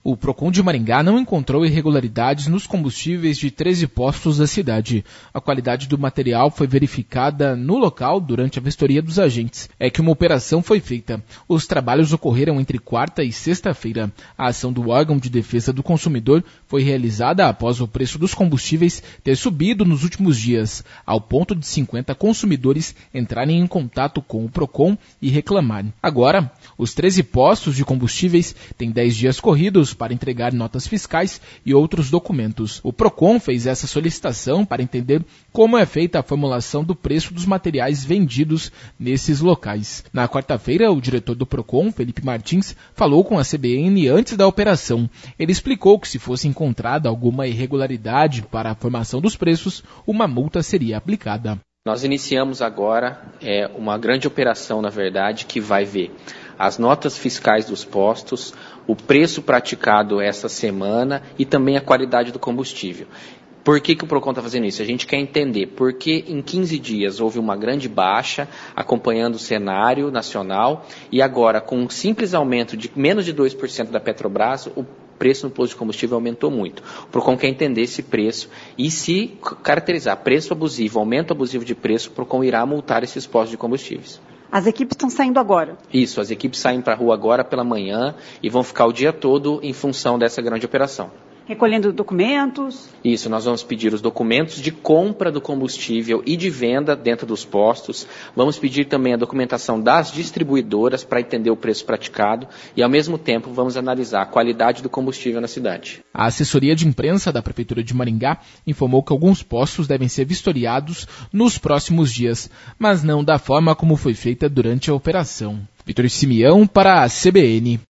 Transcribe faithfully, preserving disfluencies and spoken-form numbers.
O Procon de Maringá não encontrou irregularidades nos combustíveis de treze postos da cidade. A qualidade do material foi verificada no local durante a vistoria dos agentes. É que uma operação foi feita. Os trabalhos ocorreram entre quarta e sexta-feira. A ação do órgão de defesa do consumidor foi realizada após o preço dos combustíveis ter subido nos últimos dias, ao ponto de cinquenta consumidores entrarem em contato com o Procon e reclamarem. Agora, os treze postos de combustíveis têm dez dias corridos para entregar notas fiscais e outros documentos. O Procon fez essa solicitação para entender como é feita a formulação do preço dos materiais vendidos nesses locais. Na quarta-feira, o diretor do Procon, Felipe Martins, falou com a C B N antes da operação. Ele explicou que se fosse encontrada alguma irregularidade para a formação dos preços, uma multa seria aplicada. Nós iniciamos agora é, uma grande operação, na verdade, que vai ver as notas fiscais dos postos, o preço praticado essa semana e também a qualidade do combustível. Por que, que o Procon está fazendo isso? A gente quer entender por que em quinze dias houve uma grande baixa acompanhando o cenário nacional e agora com um simples aumento de menos de dois por cento da Petrobras, o preço no posto de combustível aumentou muito. O Procon quer entender esse preço e se caracterizar preço abusivo, aumento abusivo de preço, o Procon irá multar esses postos de combustíveis. As equipes estão saindo agora? Isso, as equipes saem para a rua agora pela manhã e vão ficar o dia todo em função dessa grande operação. Recolhendo documentos? Isso, nós vamos pedir os documentos de compra do combustível e de venda dentro dos postos. Vamos pedir também a documentação das distribuidoras para entender o preço praticado e, ao mesmo tempo, vamos analisar a qualidade do combustível na cidade. A assessoria de imprensa da Prefeitura de Maringá informou que alguns postos devem ser vistoriados nos próximos dias, mas não da forma como foi feita durante a operação. Vitor Simeão para a C B N.